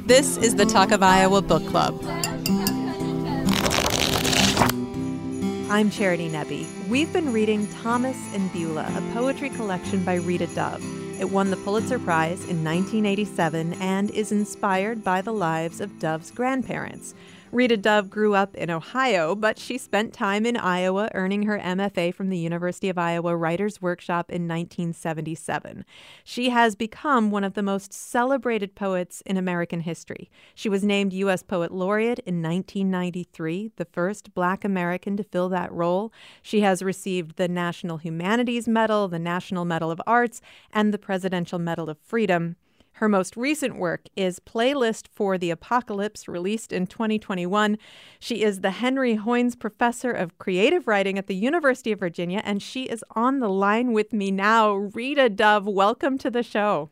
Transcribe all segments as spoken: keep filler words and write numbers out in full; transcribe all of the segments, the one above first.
This is the Talk of Iowa Book Club. I'm Charity Nebbe. We've been reading Thomas and Beulah, a poetry collection by Rita Dove. It won the Pulitzer Prize in nineteen eighty-seven and is inspired by the lives of Dove's grandparents. Rita Dove grew up in Ohio, but she spent time in Iowa earning her M F A from the University of Iowa Writers' Workshop in nineteen seventy-seven. She has become one of the most celebrated poets in American history. She was named U S Poet Laureate in nineteen ninety-three, the first Black American to fill that role. She has received the National Humanities Medal, the National Medal of Arts, and the Presidential Medal of Freedom. Her most recent work is Playlist for the Apocalypse, released in twenty twenty-one. She is the Henry Hoynes Professor of Creative Writing at the University of Virginia, and she is on the line with me now. Rita Dove, welcome to the show.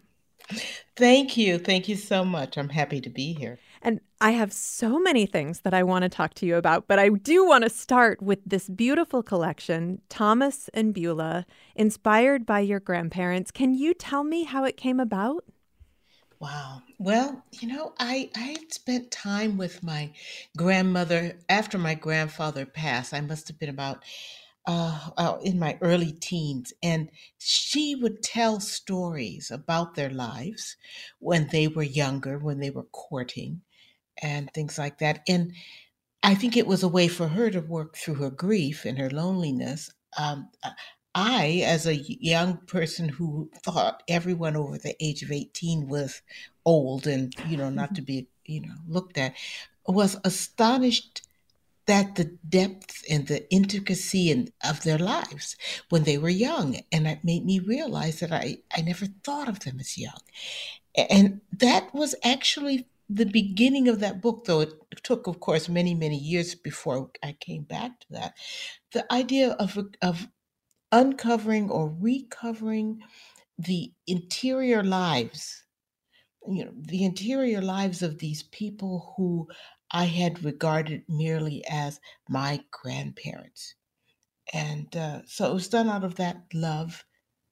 Thank you. Thank you so much. I'm happy to be here. And I have so many things that I want to talk to you about, but I do want to start with this beautiful collection, Thomas and Beulah, inspired by your grandparents. Can you tell me how it came about? Wow. Well, you know, I, I had spent time with my grandmother after my grandfather passed. I must have been about uh, uh, in my early teens. And she would tell stories about their lives when they were younger, when they were courting and things like that. And I think it was a way for her to work through her grief and her loneliness. Um, uh, I, as a young person who thought everyone over the age of eighteen was old and, you know, not to be, you know, looked at, was astonished that the depth and the intricacy and of their lives when they were young. And it made me realize that I, I never thought of them as young. And that was actually the beginning of that book, though it took, of course, many, many years before I came back to that. The idea of, of uncovering or recovering the interior lives, you know, the interior lives of these people who I had regarded merely as my grandparents. And uh, so it was done out of that love.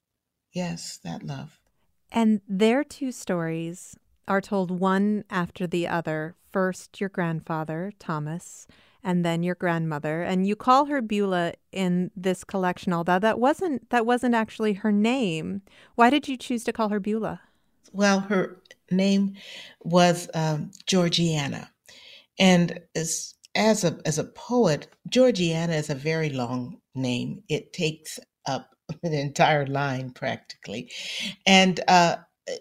Yes, that love. And their two stories are told one after the other. First, your grandfather, Thomas, and then your grandmother. And you call her Beulah in this collection, although that wasn't that wasn't actually her name. Why did you choose to call her Beulah? Well, her name was um, Georgiana. And as, as a as a poet, Georgiana is a very long name. It takes up an entire line practically. And uh,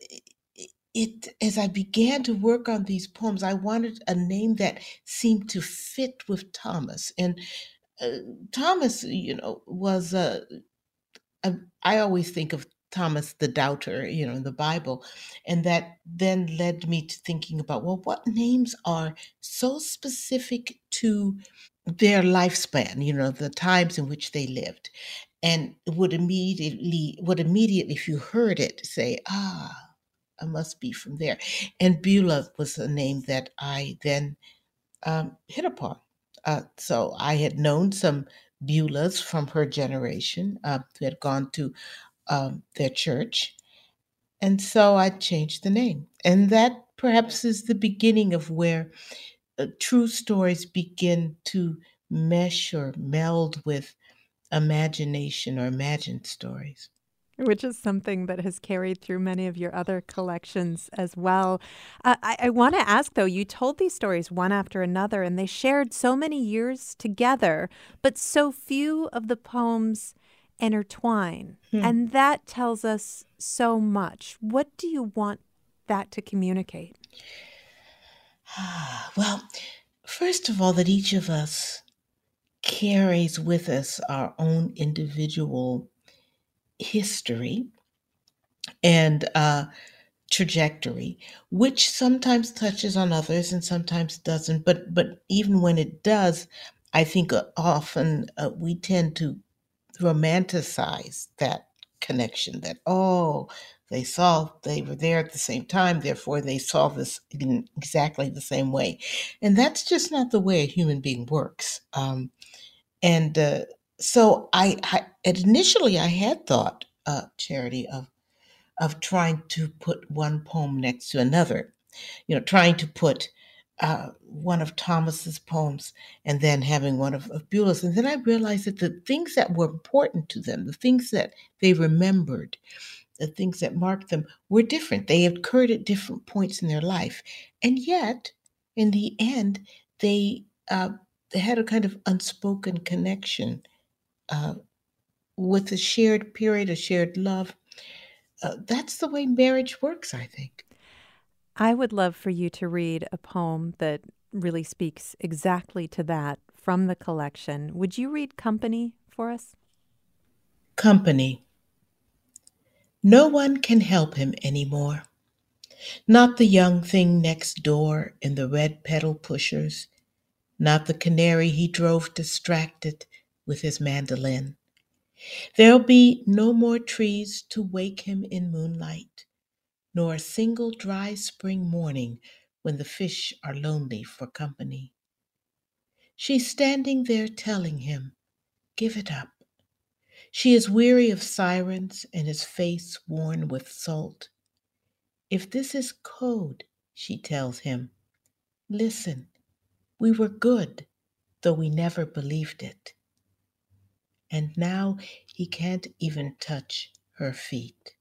it as I began to work on these poems, I wanted a name that seemed to fit with Thomas. And uh, Thomas, you know, was a, a I always think of Thomas the Doubter, you know, in the Bible. And that then led me to thinking about, well, what names are so specific to their lifespan, you know, the times in which they lived, and would immediately, would immediately, if you heard it, say, ah, I must be from there. And Beulah was a name that I then um, hit upon. Uh, so I had known some Beulahs from her generation uh, who had gone to um, their church. And so I changed the name. And that perhaps is the beginning of where uh, true stories begin to mesh or meld with imagination or imagined stories. Which is something that has carried through many of your other collections as well. Uh, I, I want to ask, though, you told these stories one after another, and they shared so many years together, but so few of the poems intertwine. Hmm. And that tells us so much. What do you want that to communicate? Well, first of all, that each of us carries with us our own individual history and uh, trajectory, which sometimes touches on others and sometimes doesn't. But but even when it does, I think uh, often uh, we tend to romanticize that connection. That oh, they saw they were there at the same time, therefore they saw this in exactly the same way, and that's just not the way a human being works. Um, and uh, so I, I initially I had thought, uh, Charity, of of trying to put one poem next to another. you know, trying to put uh, one of Thomas's poems and then having one of, of Beulah's. And then I realized that the things that were important to them, the things that they remembered, the things that marked them were different. They occurred at different points in their life. And yet, in the end, they, uh, they had a kind of unspoken connection uh, with a shared period, a shared love. Uh, that's the way marriage works, I think. I would love for you to read a poem that really speaks exactly to that from the collection. Would you read Company for us? Company. No one can help him anymore. Not the young thing next door in the red pedal pushers, not the canary he drove distracted with his mandolin. There'll be no more trees to wake him in moonlight, nor a single dry spring morning when the fish are lonely for company. She's standing there telling him, give it up. She is weary of sirens and his face worn with salt. If this is code, she tells him, listen, we were good, though we never believed it. And now he can't even touch her feet.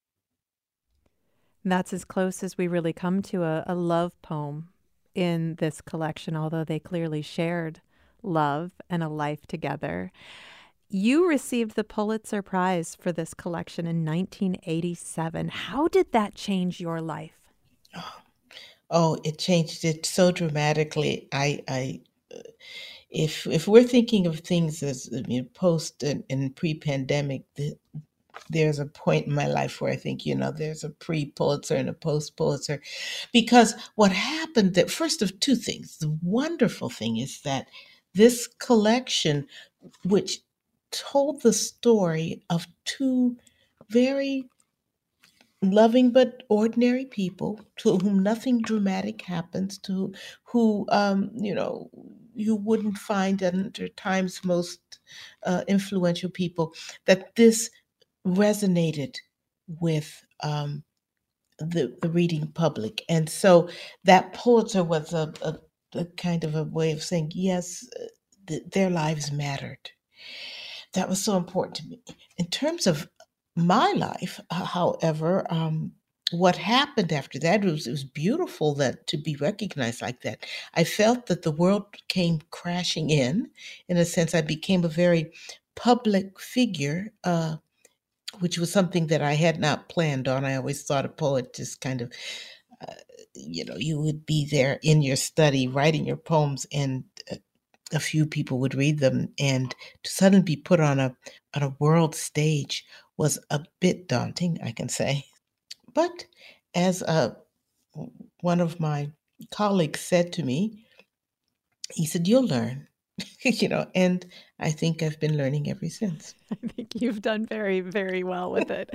That's as close as we really come to a, a love poem in this collection, although they clearly shared love and a life together. You received the Pulitzer Prize for this collection in nineteen eighty-seven. How did that change your life? Oh, oh, it changed it so dramatically. I, I, uh, if if we're thinking of things as I mean, post and, and pre-pandemic, the, there's a point in my life where I think, you know, there's a pre-Pulitzer and a post-Pulitzer. Because what happened, that first of two things, the wonderful thing is that this collection, which told the story of two very loving but ordinary people to whom nothing dramatic happens, to who, um, you know, you wouldn't find under times most uh, influential people, that this resonated with um, the the reading public, and so that Pulitzer was a, a, a kind of a way of saying yes, uh, th- their lives mattered. That was so important to me. In terms of my life, uh, however, um, what happened after that was it was beautiful that to be recognized like that. I felt that the world came crashing in. In a sense, I became a very public figure. Uh, which was something that I had not planned on. I always thought a poet just kind of, uh, you know, you would be there in your study writing your poems, and a, a few people would read them, and to suddenly be put on a on a world stage was a bit daunting, I can say. But as uh, one of my colleagues said to me, he said, "You'll learn," you know, and I think I've been learning ever since. I think you've done very, very well with it.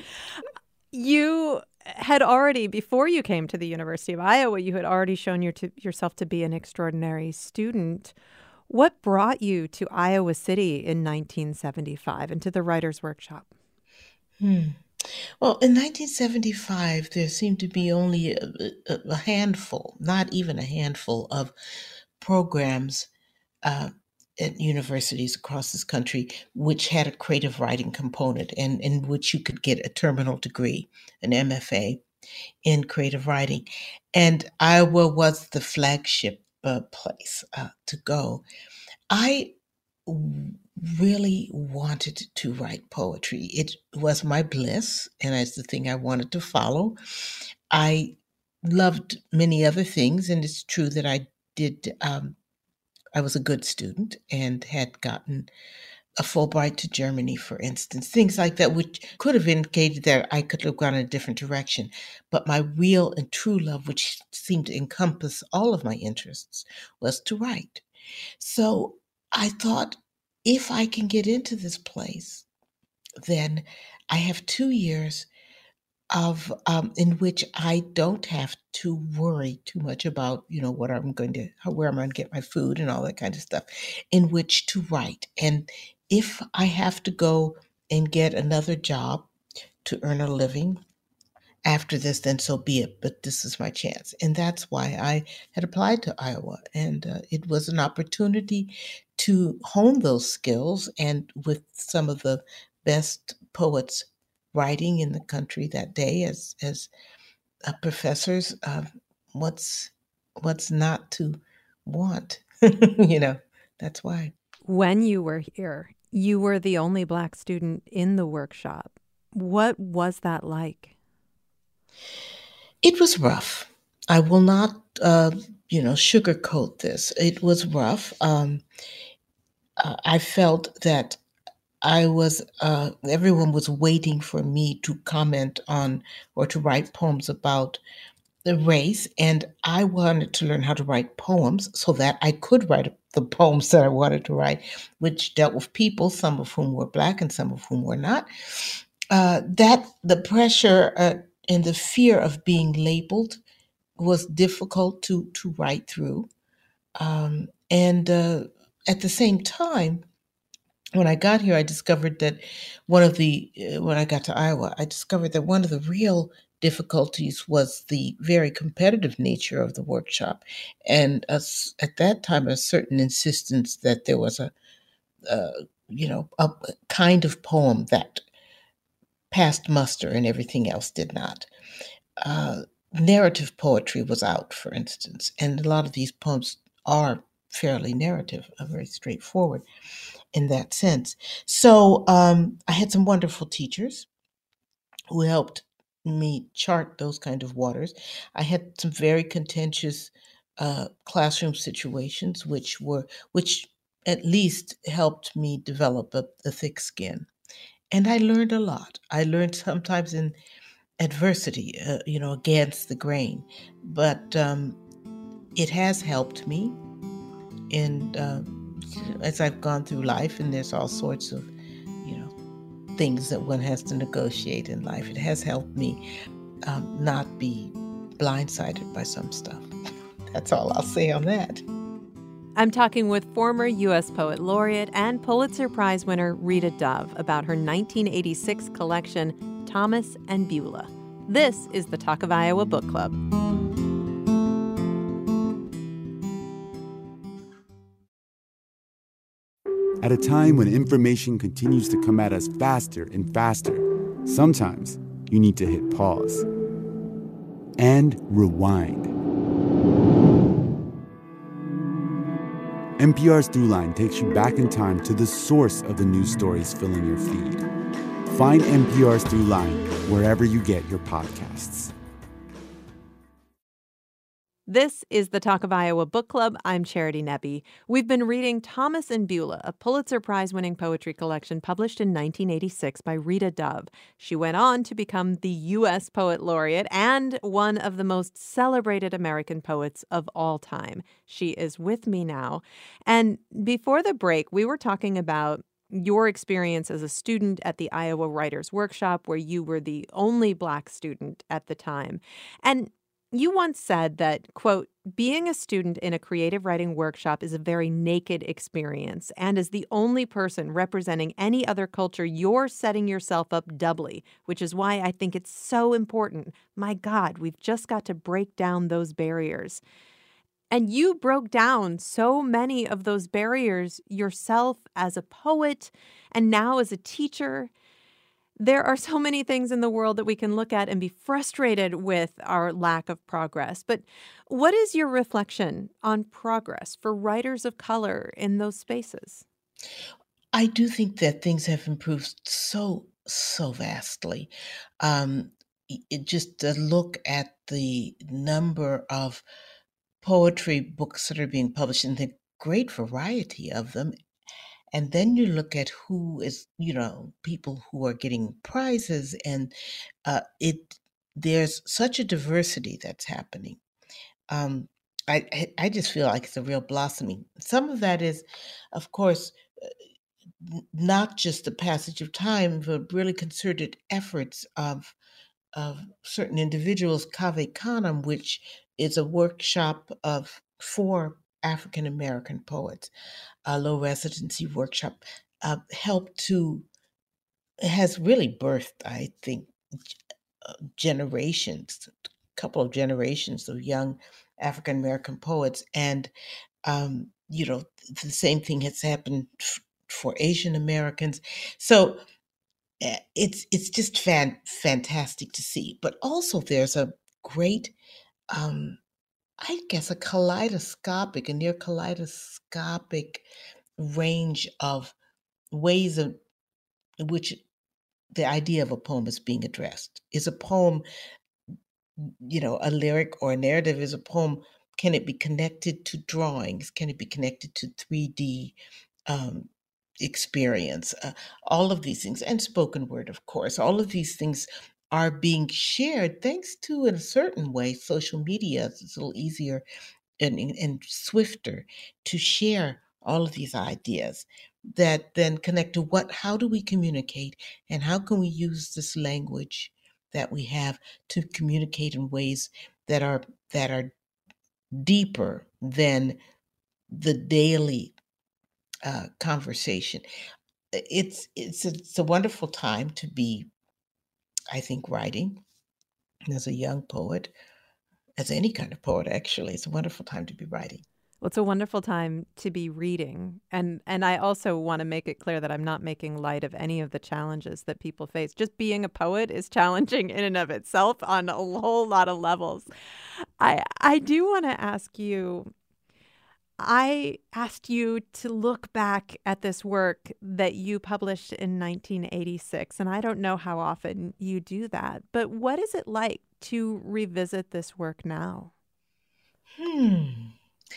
You had already, before you came to the University of Iowa, you had already shown your to, yourself to be an extraordinary student. What brought you to Iowa City in nineteen seventy-five and to the Writers' Workshop? Hmm. Well, in nineteen seventy-five, there seemed to be only a, a, a handful, not even a handful, of programs uh, at universities across this country which had a creative writing component, and in which you could get a terminal degree, an M F A in creative writing. And Iowa was the flagship uh, place uh, to go. I w- really wanted to write poetry. It was my bliss, and it's the thing I wanted to follow. I loved many other things, and it's true that I did. Um, I was a good student and had gotten a Fulbright to Germany, for instance, things like that, which could have indicated that I could have gone in a different direction. But my real and true love, which seemed to encompass all of my interests, was to write. So I thought, if I can get into this place, then I have two years of um, in which I don't have to worry too much about, you know, what I'm going to, how, where I'm going to get my food and all that kind of stuff, in which to write. And if I have to go and get another job to earn a living, after this, then so be it. But this is my chance. And that's why I had applied to Iowa. And uh, it was an opportunity to hone those skills. And with some of the best poets writing in the country that day as, as uh, professors, uh, what's, what's not to want? you know, that's why. When you were here, you were the only Black student in the workshop. What was that like? It was rough. I will not, uh, you know, sugarcoat this. It was rough. Um, uh, I felt that I was, uh, everyone was waiting for me to comment on or to write poems about the race. And I wanted to learn how to write poems so that I could write the poems that I wanted to write, which dealt with people, some of whom were Black and some of whom were not. Uh, that the pressure uh, and the fear of being labeled was difficult to to write through. Um, and uh, at the same time, when I got here, I discovered that one of the uh, when I got to Iowa, I discovered that one of the real difficulties was the very competitive nature of the workshop, and a s at that time, a certain insistence that there was a, a you know a kind of poem that passed muster and everything else did not. Uh, Narrative poetry was out, for instance, and a lot of these poems are fairly narrative, are very straightforward in that sense. So um, I had some wonderful teachers who helped me chart those kind of waters. I had some very contentious uh, classroom situations, which were which at least helped me develop a, a thick skin. And I learned a lot. I learned sometimes in adversity, uh, you know, against the grain. But um, it has helped me in uh, as I've gone through life, and there's all sorts of, you know, things that one has to negotiate in life. It has helped me um, not be blindsided by some stuff. That's all I'll say on that. I'm talking with former U S Poet Laureate and Pulitzer Prize winner Rita Dove about her nineteen eighty-six collection, Thomas and Beulah. This is the Talk of Iowa Book Club. At a time when information continues to come at us faster and faster, sometimes you need to hit pause and rewind. N P R's Throughline takes you back in time to the source of the news stories filling your feed. Find N P R's Throughline wherever you get your podcasts. This is the Talk of Iowa Book Club. I'm Charity Nebbe. We've been reading Thomas and Beulah, a Pulitzer Prize-winning poetry collection published in nineteen eighty-six by Rita Dove. She went on to become the U S Poet Laureate and one of the most celebrated American poets of all time. She is with me now. And before the break, we were talking about your experience as a student at the Iowa Writers Workshop, where you were the only Black student at the time. And you once said that, quote, being a student in a creative writing workshop is a very naked experience, and as the only person representing any other culture, you're setting yourself up doubly, which is why I think it's so important. My God, we've just got to break down those barriers. And you broke down so many of those barriers yourself as a poet and now as a teacher. There are so many things in the world that we can look at and be frustrated with our lack of progress. But what is your reflection on progress for writers of color in those spaces? I do think that things have improved so, so vastly. Um, i- it, just to look at the number of poetry books that are being published and the great variety of them. And then you look at who is, you know, people who are getting prizes, and uh, it there's such a diversity that's happening. Um, I I I just feel like it's a real blossoming. Some of that is, of course, n- not just the passage of time, but really concerted efforts of of certain individuals. Cave Canem, which is a workshop of four African American poets, a low residency workshop, uh, helped to has really birthed, I think, uh, generations, a couple of generations of young African American poets, and um, you know, the same thing has happened f- for Asian Americans. So uh, it's it's just fan fantastic to see. But also, there's a great, um, I guess, a kaleidoscopic, a near kaleidoscopic range of ways of in which the idea of a poem is being addressed. Is a poem, you know, a lyric or a narrative? Is a poem, can it be connected to drawings? Can it be connected to three D um, experience? Uh, all of these things, and spoken word, of course, all of these things are being shared thanks to, in a certain way, social media. It's a little easier and, and and swifter to share all of these ideas that then connect to what, how do we communicate, and how can we use this language that we have to communicate in ways that are that are deeper than the daily uh, conversation. It's it's it's a wonderful time to be, I think, writing as a young poet, as any kind of poet. Actually, it's a wonderful time to be writing. Well, it's a wonderful time to be reading. And and I also want to make it clear that I'm not making light of any of the challenges that people face. Just being a poet is challenging in and of itself on a whole lot of levels. I I do want to ask you, I asked you to look back at this work that you published in nineteen eighty-six, and I don't know how often you do that, but what is it like to revisit this work now? Hmm.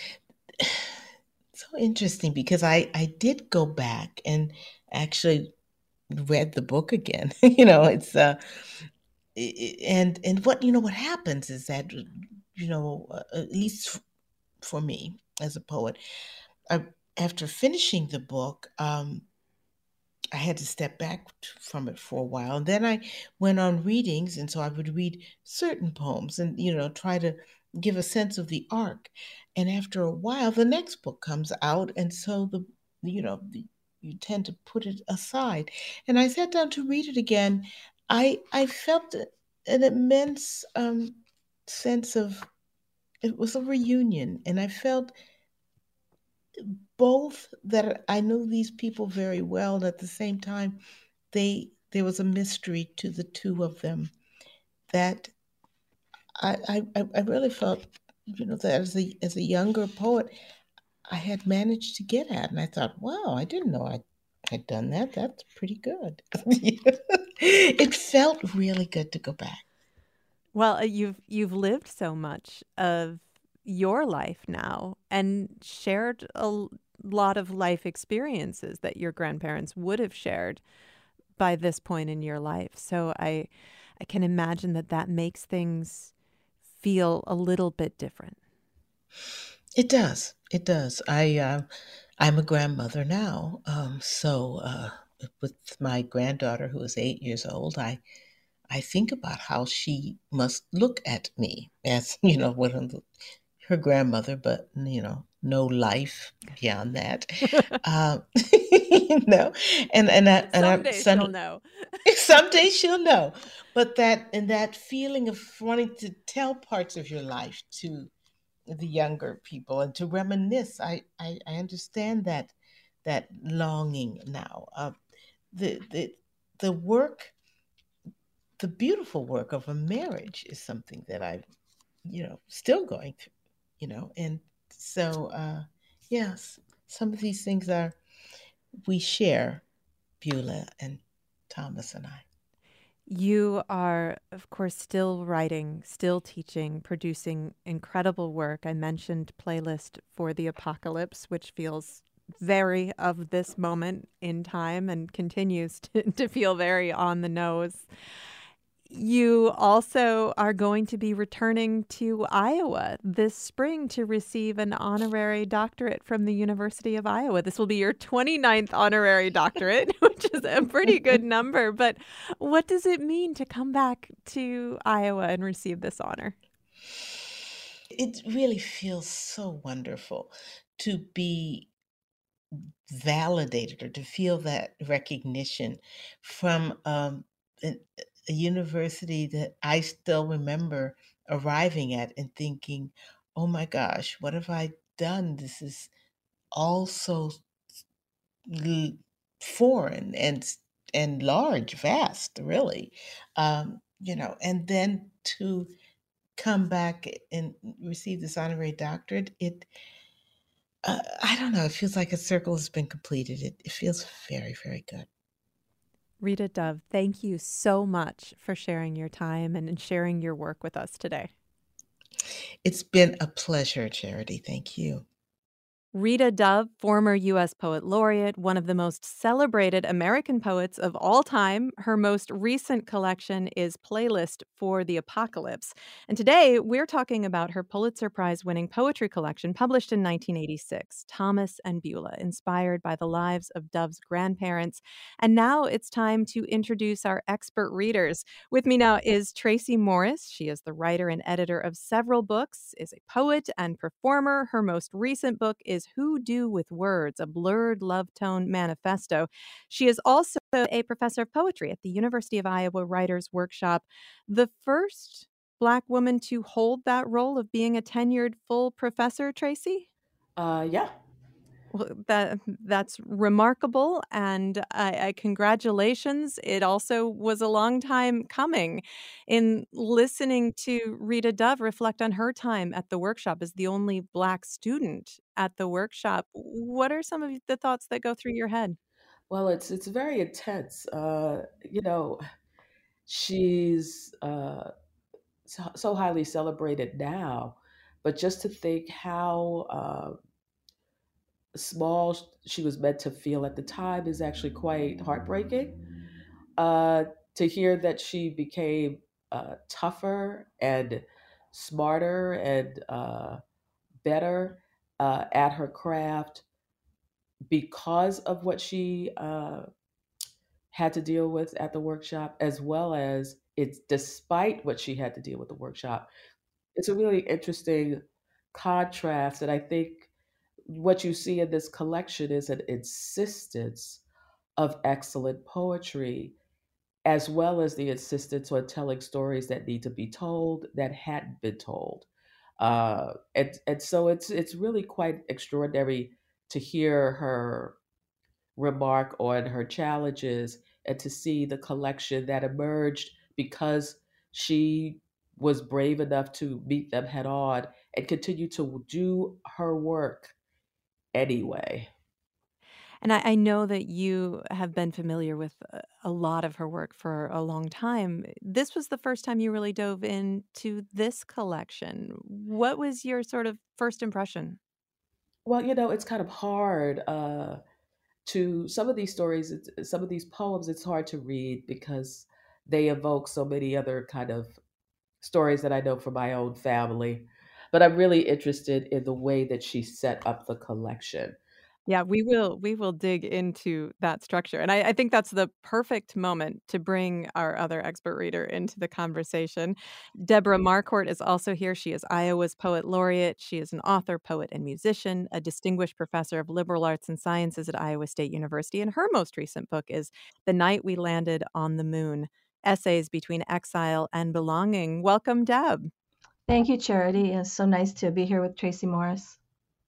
So interesting, because I I did go back and actually read the book again. You know, it's uh i- i- and and what, you know, what happens is that, you know, uh, at least f- for me as a poet, I, after finishing the book, um I had to step back t- from it for a while. And then I went on readings. And so I would read certain poems and, you know, try to give a sense of the arc. And after a while, the next book comes out. And so the, you know, the, you tend to put it aside. And I sat down to read it again. I, I felt a- an immense um, sense of, it was a reunion. And I felt both that I knew these people very well, and at the same time, they there was a mystery to the two of them that I I, I I really felt, you know, that as a as a younger poet, I had managed to get at, and I thought, wow, I didn't know I had done that. That's pretty good. It felt really good to go back. Well, uh, you've you've lived so much of your life now and shared a l- lot of life experiences that your grandparents would have shared by this point in your life. So I I can imagine that that makes things feel a little bit different. It does. It does. I uh, I'm a grandmother now, um, so uh, with my granddaughter who is eight years old, I I think about how she must look at me as, you know, what I'm- her grandmother, but, you know, no life beyond that. Uh, you know, and and I, and I Someday she'll son, know. someday she'll know. But that, and that feeling of wanting to tell parts of your life to the younger people and to reminisce, I I, I understand that that longing now. Uh, the the the work, the beautiful work of a marriage is something that I, you know, still going through, you know, and so, uh, yes, some of these things are, we share, Beulah and Thomas and I. You are, of course, still writing, still teaching, producing incredible work. I mentioned Playlist for the Apocalypse, which feels very of this moment in time and continues to, to feel very on the nose. You also are going to be returning to Iowa this spring to receive an honorary doctorate from the University of Iowa. This will be your twenty-ninth honorary doctorate, which is a pretty good number. But what does it mean to come back to Iowa and receive this honor? It really feels so wonderful to be validated or to feel that recognition from um, an, a university that I still remember arriving at and thinking, oh my gosh, what have I done? This is all so l- foreign and s- and large, vast, really. Um, you know, and then to come back and receive this honorary doctorate, it uh, I don't know, it feels like a circle has been completed. It, it feels very, very good. Rita Dove, thank you so much for sharing your time and sharing your work with us today. It's been a pleasure, Charity. Thank you. Rita Dove, former U S Poet Laureate, one of the most celebrated American poets of all time. Her most recent collection is Playlist for the Apocalypse. And today we're talking about her Pulitzer Prize winning poetry collection published in nineteen eighty-six, Thomas and Beulah, inspired by the lives of Dove's grandparents. And now it's time to introduce our expert readers. With me now is Tracy Morris. She is the writer and editor of several books, is a poet and performer. Her most recent book is Who Do with Words, a blurred love tone manifesto. She is also a professor of poetry at the University of Iowa Writers Workshop, the first Black woman to hold that role of being a tenured full professor, Tracy? Uh, yeah. Well, that that's remarkable, and I, I congratulations. It also was a long time coming. In listening to Rita Dove reflect on her time at the workshop as the only Black student at the workshop, what are some of the thoughts that go through your head? Well, it's it's very intense. Uh, you know, she's uh, so, so highly celebrated now, but just to think how uh, small she was meant to feel at the time is actually quite heartbreaking. Uh, to hear that she became uh, tougher and smarter and uh, better uh, at her craft because of what she uh, had to deal with at the workshop, as well as it's despite what she had to deal with the workshop. It's a really interesting contrast, and I think what you see in this collection is an insistence of excellent poetry, as well as the insistence on telling stories that need to be told that hadn't been told. Uh, and and so it's it's really quite extraordinary to hear her remark on her challenges and to see the collection that emerged because she was brave enough to meet them head on and continue to do her work anyway. And I, I know that you have been familiar with a, a lot of her work for a long time. This was the first time you really dove into this collection. What was your sort of first impression? Well, you know, it's kind of hard uh, to some of these stories, it's, some of these poems, it's hard to read because they evoke so many other kind of stories that I know from my own family. But I'm really interested in the way that she set up the collection. Yeah, we will we will dig into that structure. And I, I think that's the perfect moment to bring our other expert reader into the conversation. Deborah Marquardt is also here. She is Iowa's Poet Laureate. She is an author, poet, and musician, a distinguished professor of liberal arts and sciences at Iowa State University. And her most recent book is The Night We Landed on the Moon, Essays Between Exile and Belonging. Welcome, Deb. Thank you, Charity. It's so nice to be here with Tracy Morris.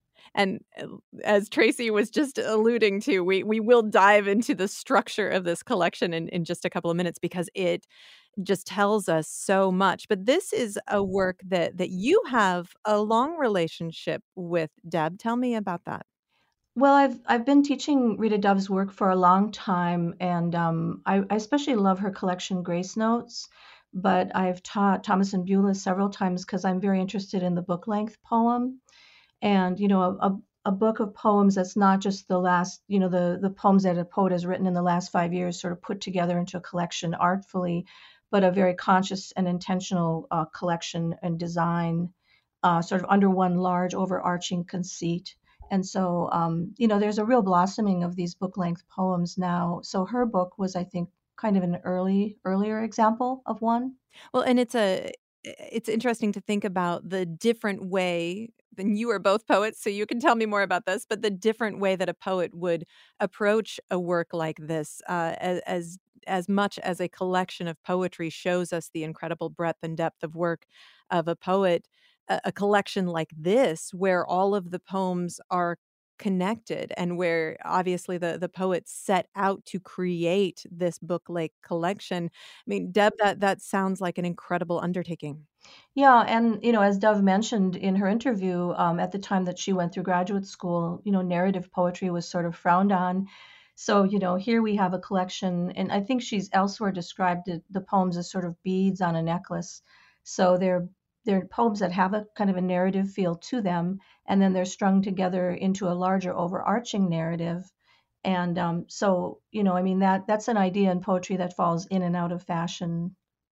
And uh, as Tracy was just alluding to, we we will dive into the structure of this collection in, in just a couple of minutes because it just tells us so much. But this is a work that that you have a long relationship with, Deb. Tell me about that. Well, I've I've been teaching Rita Dove's work for a long time, and um, I, I especially love her collection Grace Notes. But I've taught Thomas and Beulah several times because I'm very interested in the book length poem, and you know, a, a a book of poems that's not just the last, you know, the the poems that a poet has written in the last five years, sort of put together into a collection artfully, but a very conscious and intentional uh, collection and design, uh, sort of under one large overarching conceit. And so, um, you know, there's a real blossoming of these book length poems now. So her book was, I think, kind of an early, earlier example of one. Well, and it's a it's interesting to think about the different way. And you are both poets, so you can tell me more about this. But the different way that a poet would approach a work like this, uh, as, as as much as a collection of poetry shows us the incredible breadth and depth of work of a poet, a, a collection like this, where all of the poems are connected and where obviously the the poet set out to create this book like collection. I mean, Deb, that that sounds like an incredible undertaking. Yeah, and you know, as Dove mentioned in her interview, um, at the time that she went through graduate school, you know, narrative poetry was sort of frowned on. So, you know, here we have a collection, and I think she's elsewhere described it, the poems as sort of beads on a necklace. So they're they're poems that have a kind of a narrative feel to them, and then they're strung together into a larger overarching narrative. And um, so, you know, I mean that that's an idea in poetry that falls in and out of fashion.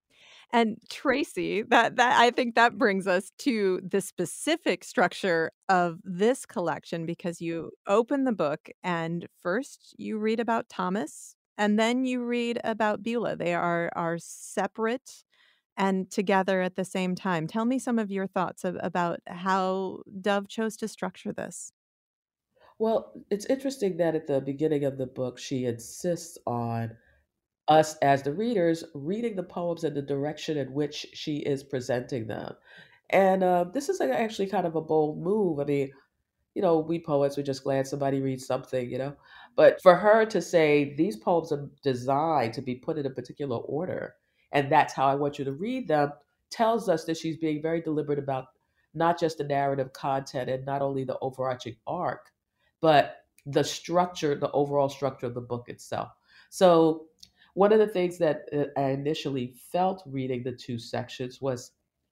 And Tracy, that that I think that brings us to the specific structure of this collection, because you open the book and first you read about Thomas and then you read about Beulah. They are are separate and together at the same time. Tell me some of your thoughts of, about how Dove chose to structure this. Well, it's interesting that at the beginning of the book, she insists on us as the readers reading the poems in the direction in which she is presenting them. And uh, this is actually kind of a bold move. I mean, you know, we poets, we're just glad somebody reads something, you know. But for her to say these poems are designed to be put in a particular order, and that's how I want you to read them, tells us that she's being very deliberate about not just the narrative content and not only the overarching arc, but the structure, the overall structure of the book itself. So, one of the things that uh, I initially felt reading the two sections was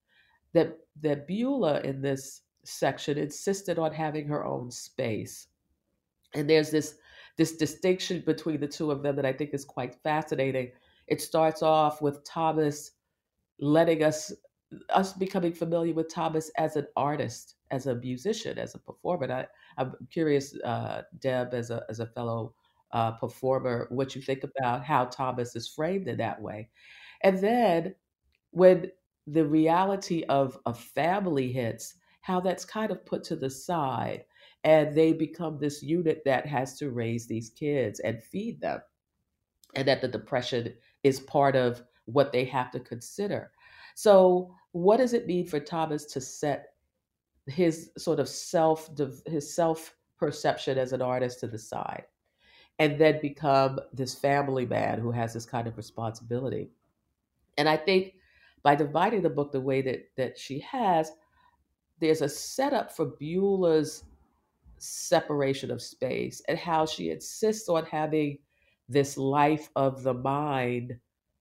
that that Beulah in this section insisted on having her own space. And there's this this distinction between the two of them that I think is quite fascinating. It starts off with Thomas letting us us becoming familiar with Thomas as an artist, as a musician, as a performer. And I, I'm curious, uh, Deb, as a as a fellow uh, performer, what you think about how Thomas is framed in that way. And then when the reality of a family hits, how that's kind of put to the side and they become this unit that has to raise these kids and feed them, and that the depression is part of what they have to consider. So, what does it mean for Thomas to set his sort of self his self perception as an artist to the side and then become this family man who has this kind of responsibility? And I think by dividing the book the way that that she has, there's a setup for Beulah's separation of space and how she insists on having this life of the mind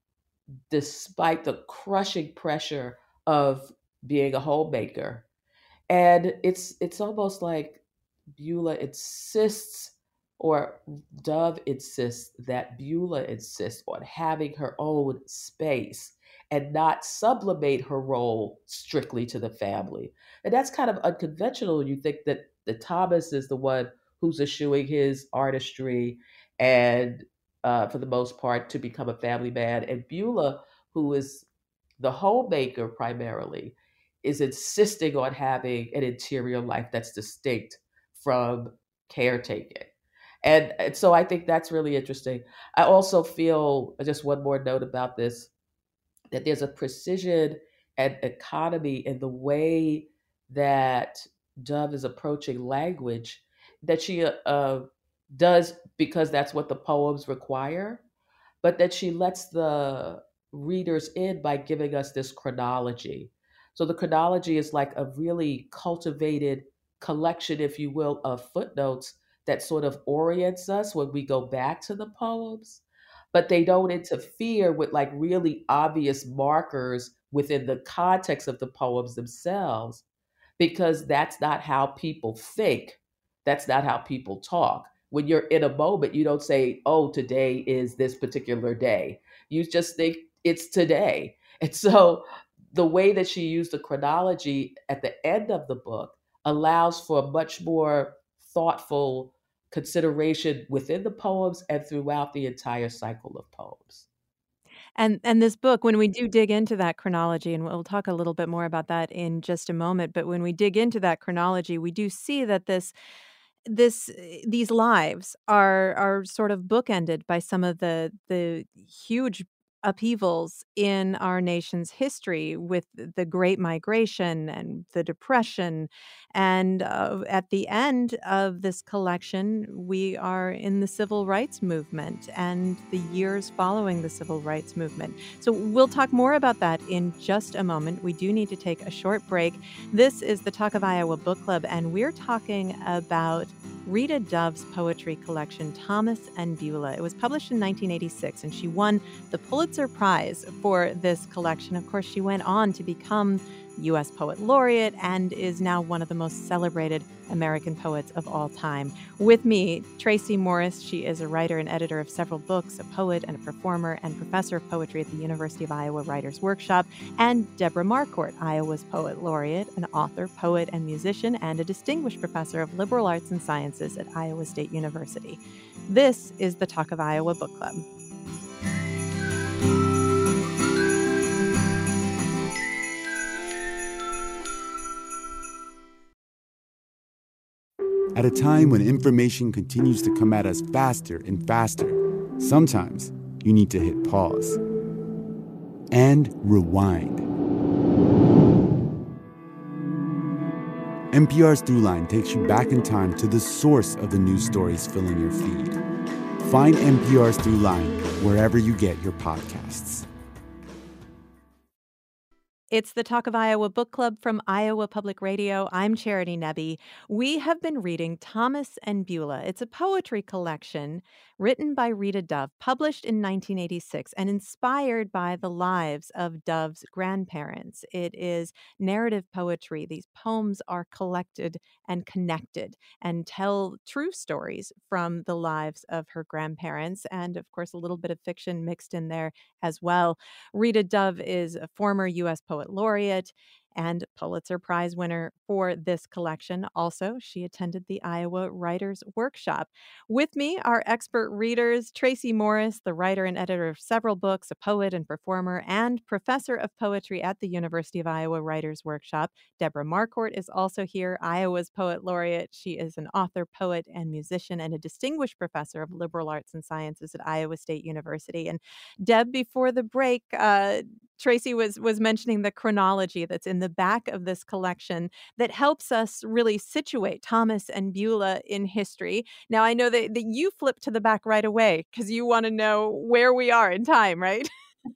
despite the crushing pressure of being a homemaker. And it's it's almost like Beulah insists, or Dove insists, that Beulah insists on having her own space and not sublimate her role strictly to the family. And that's kind of unconventional. You think that the Thomas is the one who's eschewing his artistry and uh, for the most part to become a family man, and Beulah, who is the homemaker primarily, is insisting on having an interior life that's distinct from caretaking. And, and so I think that's really interesting. I also feel, just one more note about this, that there's a precision and economy in the way that Dove is approaching language that she uh, uh, does because that's what the poems require, but that she lets the readers in by giving us this chronology. So the chronology is like a really cultivated collection, if you will, of footnotes that sort of orients us when we go back to the poems, but they don't interfere with like really obvious markers within the context of the poems themselves, because that's not how people think. That's not how people talk. When you're in a moment, you don't say, oh, today is this particular day. You just think it's today. And so the way that she used the chronology at the end of the book allows for much more thoughtful consideration within the poems and throughout the entire cycle of poems. And and this book, when we do dig into that chronology, and we'll talk a little bit more about that in just a moment, but when we dig into that chronology, we do see that this this these lives are are sort of bookended by some of the the huge upheavals in our nation's history with the Great Migration and the Depression. And uh, at the end of this collection, we are in the Civil Rights Movement and the years following the Civil Rights Movement. So we'll talk more about that in just a moment. We do need to take a short break. This is the Talk of Iowa Book Club, and we're talking about Rita Dove's poetry collection, Thomas and Beulah. It was published in nineteen eighty-six, and she won the Pulitzer Prize for this collection. Of course, she went on to become U S Poet Laureate and is now one of the most celebrated American poets of all time. With me, Tracy Morris. She is a writer and editor of several books, a poet and a performer, and professor of poetry at the University of Iowa Writers Workshop, and Deborah Marquardt, Iowa's Poet Laureate, an author, poet, and musician, and a distinguished professor of liberal arts and sciences at Iowa State University. This is the Talk of Iowa Book Club. At a time when information continues to come at us faster and faster, sometimes you need to hit pause and rewind. N P R's Throughline takes you back in time to the source of the news stories filling your feed. Find N P R's Throughline wherever you get your podcasts. It's the Talk of Iowa Book Club from Iowa Public Radio. I'm Charity Nebbe. We have been reading Thomas and Beulah. It's a poetry collection written by Rita Dove, published in nineteen eighty-six, and inspired by the lives of Dove's grandparents. It is narrative poetry. These poems are collected and connected and tell true stories from the lives of her grandparents, and of course, a little bit of fiction mixed in there as well. Rita Dove is a former U S Poet Laureate and Pulitzer Prize winner for this collection. Also, she attended the Iowa Writers Workshop. With me are expert readers, Tracy Morris, the writer and editor of several books, a poet and performer, and professor of poetry at the University of Iowa Writers Workshop. Deborah Marquardt is also here, Iowa's Poet Laureate. She is an author, poet, and musician, and a distinguished professor of liberal arts and sciences at Iowa State University. And Deb, before the break, uh, Tracy was was mentioning the chronology that's in the back of this collection that helps us really situate Thomas and Beulah in history. Now, I know that, that you flip to the back right away because you want to know where we are in time, right?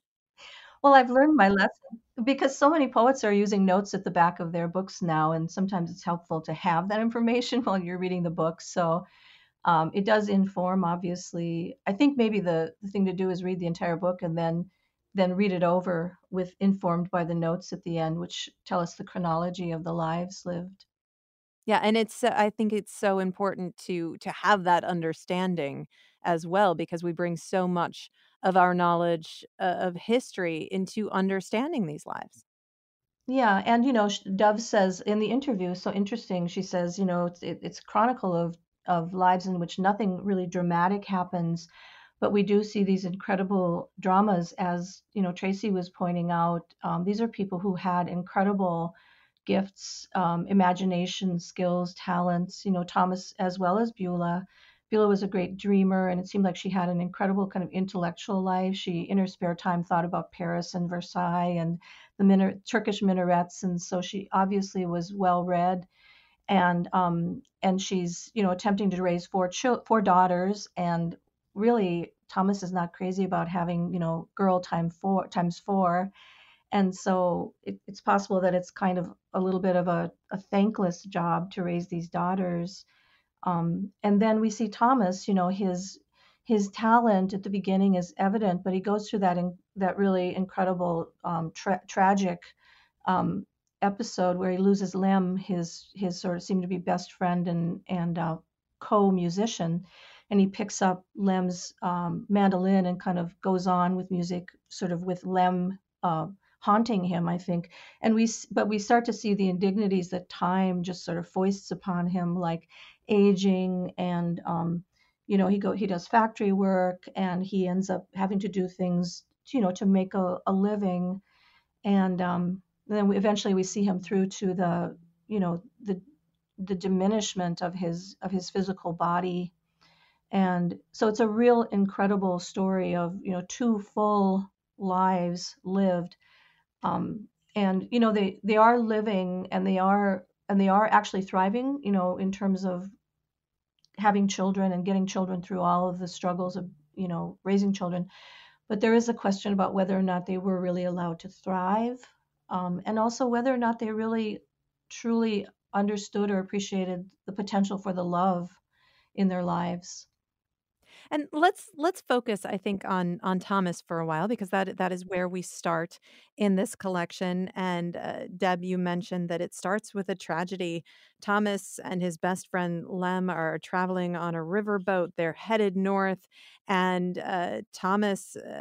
Well, I've learned my lesson because so many poets are using notes at the back of their books now, and sometimes it's helpful to have that information while you're reading the book. So um, it does inform, obviously. I think maybe the, the thing to do is read the entire book and then then read it over with informed by the notes at the end, which tell us the chronology of the lives lived. Yeah, and it's uh, I think it's so important to to have that understanding as well, because we bring so much of our knowledge uh, of history into understanding these lives. Yeah, and you know, sh- Dove says in the interview, so interesting. She says, you know, it's it, it's a chronicle of of lives in which nothing really dramatic happens, but we do see these incredible dramas, as you know, Tracy was pointing out. Um, these are people who had incredible gifts, um, imagination, skills, talents. You know, Thomas as well as Beulah. Beulah was a great dreamer, and it seemed like she had an incredible kind of intellectual life. She, in her spare time, thought about Paris and Versailles and the min- Turkish minarets, and so she obviously was well read. And um, and she's you know attempting to raise four chil- four daughters, and really Thomas is not crazy about having you know girl time four times four, and so it, it's possible that it's kind of a little bit of a, a thankless job to raise these daughters. Um, and then we see Thomas, you know, his his talent at the beginning is evident, but he goes through that in, that really incredible um, tra- tragic um, episode where he loses Lem, his his sort of seemed to be best friend and and uh, co-musician, and he picks up Lem's um, mandolin and kind of goes on with music, sort of with Lem uh, haunting him, I think. And we but we start to see the indignities that time just sort of foists upon him, like aging and um, you know he go he does factory work and he ends up having to do things you know to make a, a living, and um, then we, eventually we see him through to the you know the the diminishment of his of his physical body. And so it's a real incredible story of, you know, two full lives lived. Um, and you know, they they are living, and they are and they are actually thriving, you know, in terms of having children and getting children through all of the struggles of, you know, raising children. But there is a question about whether or not they were really allowed to thrive, um, and also whether or not they really truly understood or appreciated the potential for the love in their lives. And let's let's focus, I think, on on Thomas for a while, because that that is where we start in this collection. And uh, Deb, you mentioned that it starts with a tragedy. Thomas and his best friend Lem are traveling on a riverboat. They're headed north, and uh, Thomas. Uh,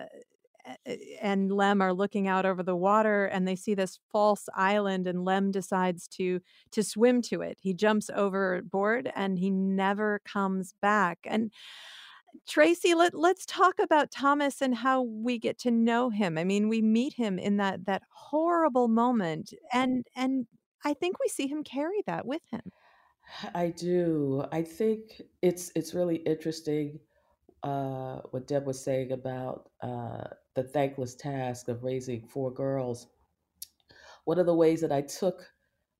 a- and Lem are looking out over the water, and they see this false island, and Lem decides to to swim to it. He jumps overboard and he never comes back. And Tracy, let let's talk about Thomas and how we get to know him. I mean, we meet him in that that horrible moment, and and I think we see him carry that with him. I do. I think it's it's really interesting uh, what Deb was saying about uh, the thankless task of raising four girls. One of the ways that I took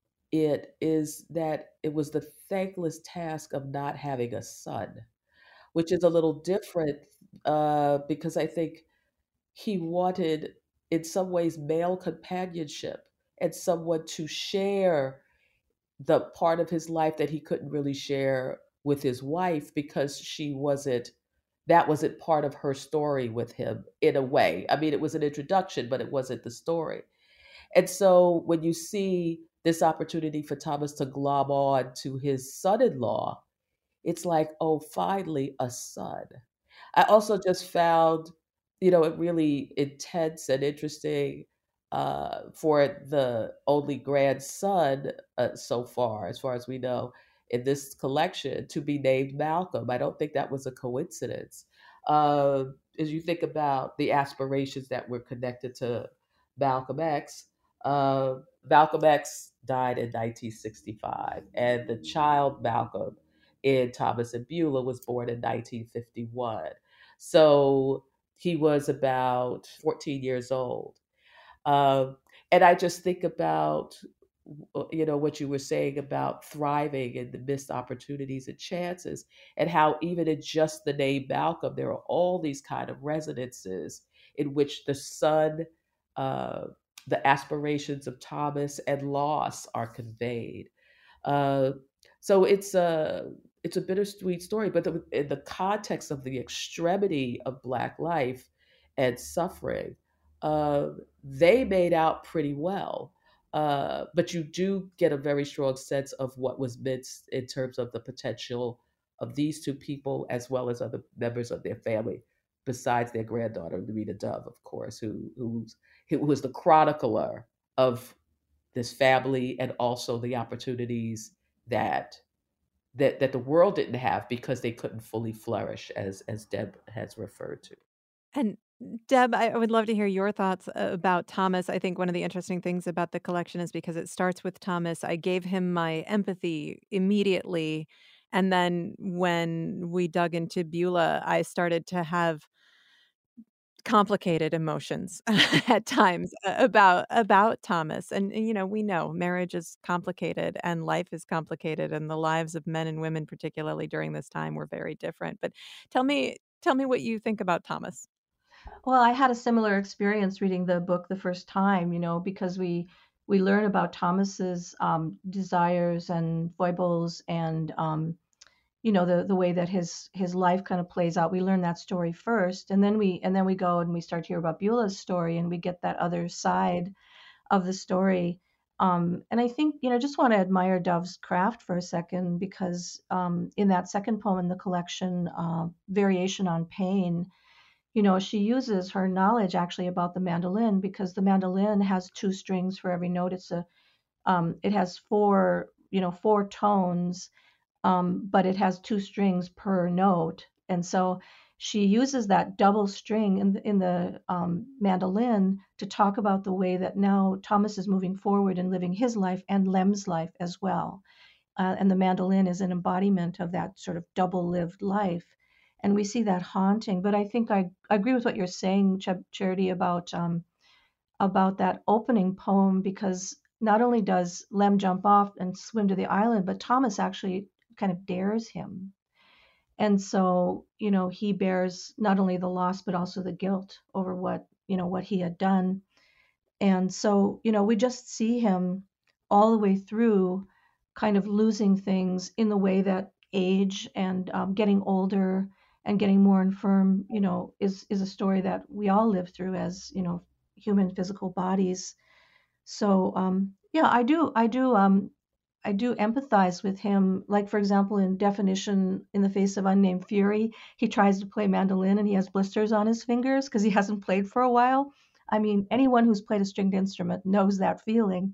it is that it was the thankless task of not having a son, which is a little different uh, because I think he wanted, in some ways, male companionship and someone to share the part of his life that he couldn't really share with his wife because she wasn't, that wasn't part of her story with him in a way. I mean, it was an introduction, but it wasn't the story. And so when you see this opportunity for Thomas to glob on to his son in law, it's like, oh, finally a son. I also just found, you know, it really intense and interesting uh, for the only grandson uh, so far, as far as we know, in this collection to be named Malcolm. I don't think that was a coincidence. Uh, as you think about the aspirations that were connected to Malcolm X, uh, Malcolm X died in nineteen sixty-five, and the child Malcolm in Thomas and Beulah was born in nineteen fifty-one. So he was about fourteen years old. Um, and I just think about, you know, what you were saying about thriving and the missed opportunities and chances, and how even in just the name Malcolm, there are all these kind of resonances in which the son, uh, the aspirations of Thomas and loss are conveyed. Uh, so it's a it's a bittersweet story, but the, in the context of the extremity of Black life and suffering, uh, they made out pretty well. Uh, but you do get a very strong sense of what was missed in terms of the potential of these two people, as well as other members of their family, besides their granddaughter, Rita Dove, of course, who who's, who was the chronicler of this family and also the opportunities that that that the world didn't have because they couldn't fully flourish, as as Deb has referred to. And Deb, I I would love to hear your thoughts uh, about Thomas. I think one of the interesting things about the collection is because it starts with Thomas. I gave him my empathy immediately. And then when we dug into Beulah, I started to have complicated emotions at times uh, about about Thomas. And, and, you know, we know marriage is complicated and life is complicated, and the lives of men and women, particularly during this time, were very different. But tell me, tell me what you think about Thomas. Well, I had a similar experience reading the book the first time, you know, because we we learn about Thomas's um, desires and foibles, and um, you know, the the way that his his life kind of plays out. We learn that story first, and then we and then we go and we start to hear about Beulah's story, and we get that other side of the story. Um, and I think, you know, just want to admire Dove's craft for a second, because um, in that second poem in the collection, uh, Variation on Pain, you know, she uses her knowledge actually about the mandolin, because the mandolin has two strings for every note. It's a, um, it has four, you know, four tones, um, but it has two strings per note. And so she uses that double string in the, in the um, mandolin to talk about the way that now Thomas is moving forward and living his life and Lem's life as well. uh, and the mandolin is an embodiment of that sort of double-lived life. And we see that haunting. But I think I, I agree with what you're saying, Ch- Charity, about um, about that opening poem, because not only does Lem jump off and swim to the island, but Thomas actually kind of dares him. And so, you know, he bears not only the loss, but also the guilt over what, you know, what he had done. And so, you know, we just see him all the way through kind of losing things in the way that age and um, getting older and getting more infirm, you know, is is a story that we all live through as, you know, human physical bodies. So, um, yeah, I do, I do, um, I do empathize with him. Like, for example, in Definition in the Face of Unnamed Fury, he tries to play mandolin and he has blisters on his fingers because he hasn't played for a while. I mean, anyone who's played a stringed instrument knows that feeling.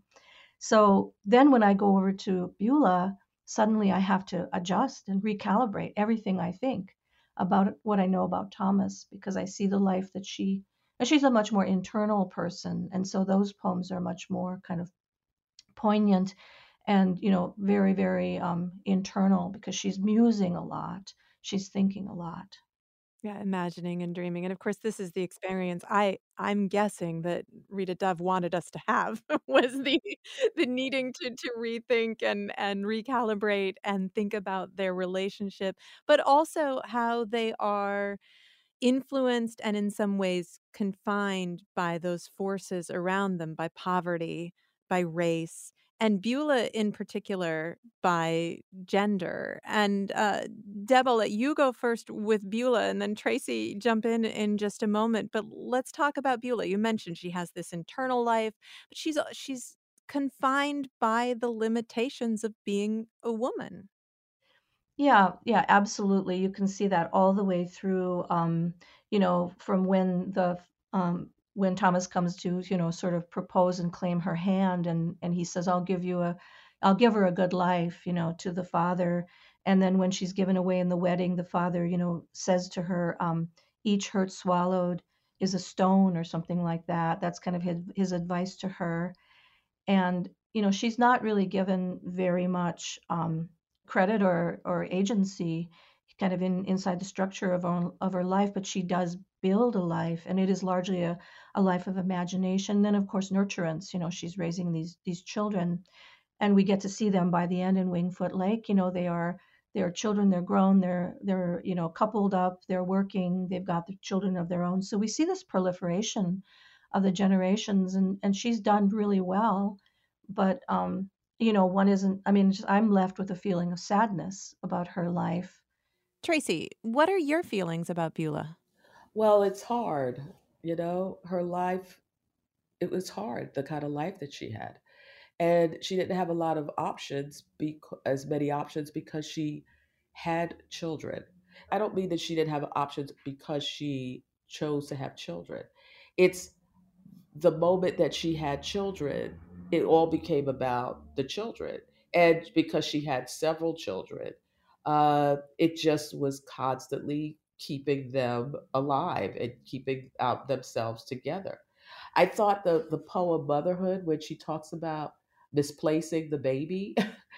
So then when I go over to Beulah, suddenly I have to adjust and recalibrate everything I think about what I know about Thomas, because I see the life that she, and she's a much more internal person. And so those poems are much more kind of poignant and, you know, very, very um, internal, because she's musing a lot. She's thinking a lot. Yeah, imagining and dreaming, and of course, this is the experience I I'm guessing that Rita Dove wanted us to have was the the needing to to rethink and and recalibrate and think about their relationship, but also how they are influenced and in some ways confined by those forces around them, by poverty, by race, and Beulah in particular by gender. And uh, Deb, I'll let you go first with Beulah, and then Tracy jump in in just a moment. But let's talk about Beulah. You mentioned she has this internal life, but she's uh, she's confined by the limitations of being a woman. Yeah, yeah, absolutely. You can see that all the way through, um, you know, from when the um, when Thomas comes to, you know, sort of propose and claim her hand, and and he says, "I'll give you a, I'll give her a good life," you know, to the father. And then when she's given away in the wedding, the father, you know, says to her, um, "Each hurt swallowed is a stone," or something like that. That's kind of his his advice to her. And you know she's not really given very much um, credit or or agency kind of in inside the structure of her, of her life, but she does build a life, and it is largely a, a life of imagination. Then of course nurturance, you know she's raising these these children, and we get to see them by the end in Wingfoot Lake. You know they are they're children, they're grown, they're they're you know coupled up, they're working, they've got the children of their own. So we see this proliferation of the generations, and and she's done really well. But um you know one isn't, I mean, just, I'm left with a feeling of sadness about her life. Tracy, what are your feelings about Beulah? Well, it's hard, you know, her life, it was hard, the kind of life that she had. And she didn't have a lot of options, bec- as many options, because she had children. I don't mean that she didn't have options because she chose to have children. It's the moment that she had children, it all became about the children. And because she had several children, uh, it just was constantly keeping them alive and keeping out themselves together. I thought the the poem Motherhood, when she talks about misplacing the baby,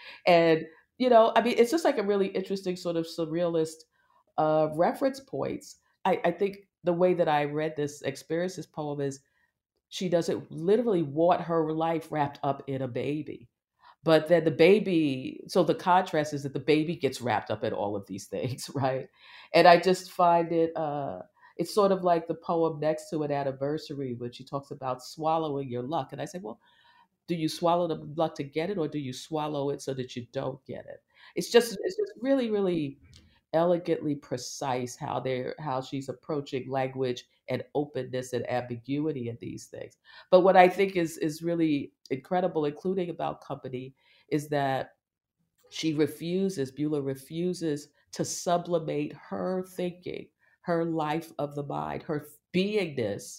and you know, I mean, it's just like a really interesting sort of surrealist uh, reference points. I, I think the way that I read this, experience this poem is she doesn't literally want her life wrapped up in a baby. But then the baby, so the contrast is that the baby gets wrapped up in all of these things, right? And I just find it, uh, it's sort of like the poem next to an anniversary when she talks about swallowing your luck. And I say, well, do you swallow the luck to get it, or do you swallow it so that you don't get it? It's just, it's just really, really elegantly precise how they're how she's approaching language and openness and ambiguity in these things. But what I think is is really incredible, including about Company, is that she refuses, Beulah refuses to sublimate her thinking, her life of the mind, her beingness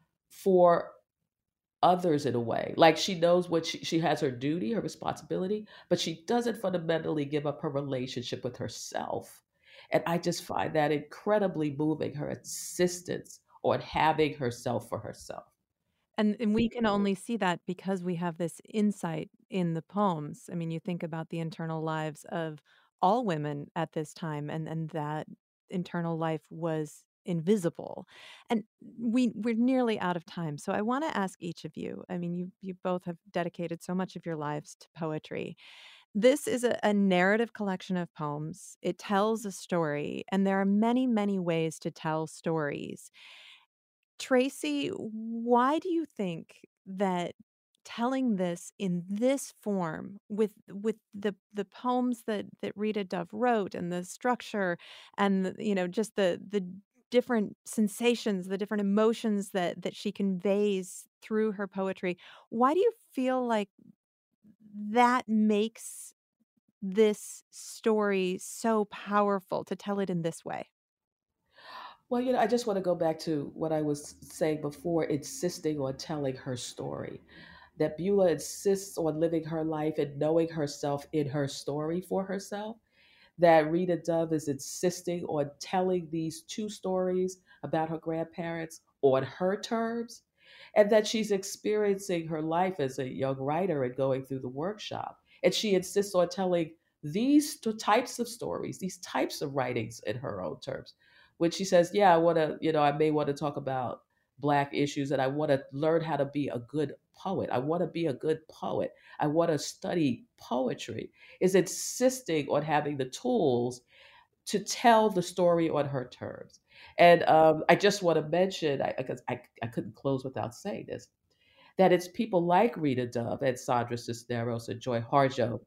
for others in a way. Like she knows what she, she has her duty, her responsibility, but she doesn't fundamentally give up her relationship with herself. And I just find that incredibly moving, her insistence on having herself for herself. And and we can only see that because we have this insight in the poems. I mean, you think about the internal lives of all women at this time, and and that internal life was invisible. And we we're nearly out of time. So I want to ask each of you. I mean, you you both have dedicated so much of your lives to poetry. This is a, a narrative collection of poems. It tells a story, and there are many, many ways to tell stories. Tracy, why do you think that telling this in this form with with the the poems that that Rita Dove wrote and the structure and the, you know, just the the different sensations, the different emotions that that she conveys through her poetry, why do you feel like that makes this story so powerful to tell it in this way? Well, you know, I just want to go back to what I was saying before, insisting on telling her story. That Beulah insists on living her life and knowing herself in her story for herself. That Rita Dove is insisting on telling these two stories about her grandparents on her terms, and that she's experiencing her life as a young writer and going through the workshop. And she insists on telling these two types of stories, these types of writings in her own terms. When she says, yeah, I want to, you know, I may want to talk about Black issues and I want to learn how to be a good poet. I want to be a good poet. I want to study poetry, is insisting on having the tools to tell the story on her terms. And um, I just want to mention, because I, I, I couldn't close without saying this, that it's people like Rita Dove and Sandra Cisneros and Joy Harjo,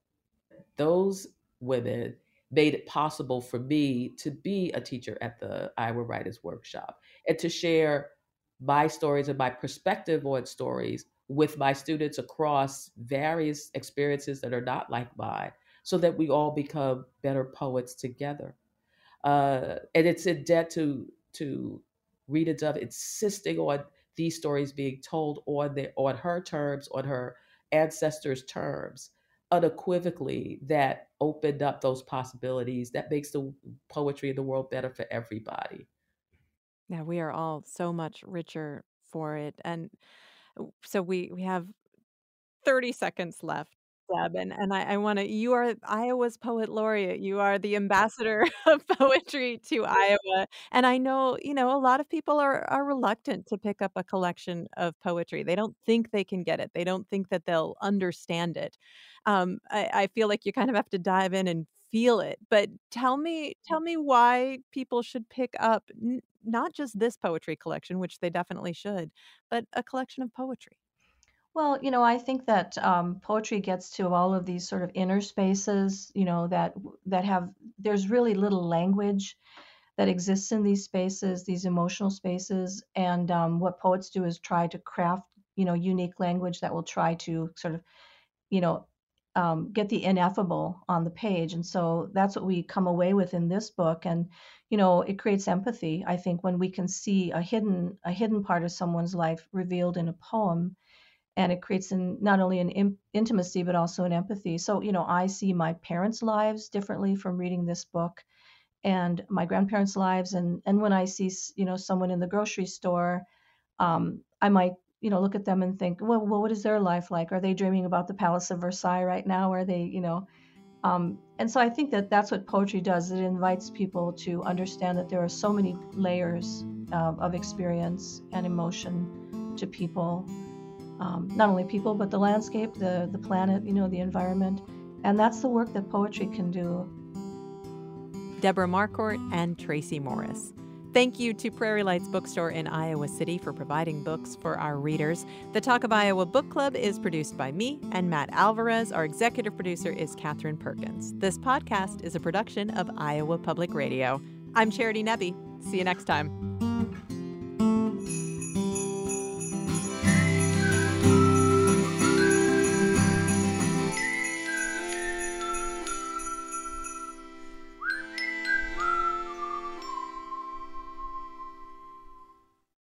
those women made it possible for me to be a teacher at the Iowa Writers Workshop and to share my stories and my perspective on stories with my students across various experiences that are not like mine, so that we all become better poets together. Uh, and it's in debt to to Rita Dove insisting on these stories being told on their on her terms, on her ancestors' terms, unequivocally. That opened up those possibilities. That makes the poetry in the world better for everybody. Yeah, we are all so much richer for it. And w- so we we have thirty seconds left, Deb, and and I I wanna you are Iowa's poet laureate. You are the ambassador of poetry to Iowa, and I know, you know, a lot of people are are reluctant to pick up a collection of poetry. They don't think they can get it. They don't think that they'll understand it. Um, I I feel like you kind of have to dive in and feel it, but tell me tell me why people should pick up n not just this poetry collection, which they definitely should, but a collection of poetry. Well, you know, I think that um, poetry gets to all of these sort of inner spaces, you know, that that have there's really little language that exists in these spaces, these emotional spaces, and um, what poets do is try to craft, you know, unique language that will try to sort of, you know, um, get the ineffable on the page, and so that's what we come away with in this book, and you know, it creates empathy. I think when we can see a hidden a hidden part of someone's life revealed in a poem, and it creates an, not only an in, intimacy but also an empathy. So you know, I see my parents' lives differently from reading this book, and my grandparents' lives, and and when I see you know someone in the grocery store, um, I might you know look at them and think, well, well, what is their life like? Are they dreaming about the Palace of Versailles right now? Are they you know? Um, and so I think that that's what poetry does. It invites people to understand that there are so many layers um, of experience and emotion to people, um, not only people, but the landscape, the, the planet, you know, the environment. And that's the work that poetry can do. Deborah Marquardt and Tracy Morris. Thank you to Prairie Lights Bookstore in Iowa City for providing books for our readers. The Talk of Iowa Book Club is produced by me and Matt Alvarez. Our executive producer is Katherine Perkins. This podcast is a production of Iowa Public Radio. I'm Charity Nebbe. See you next time.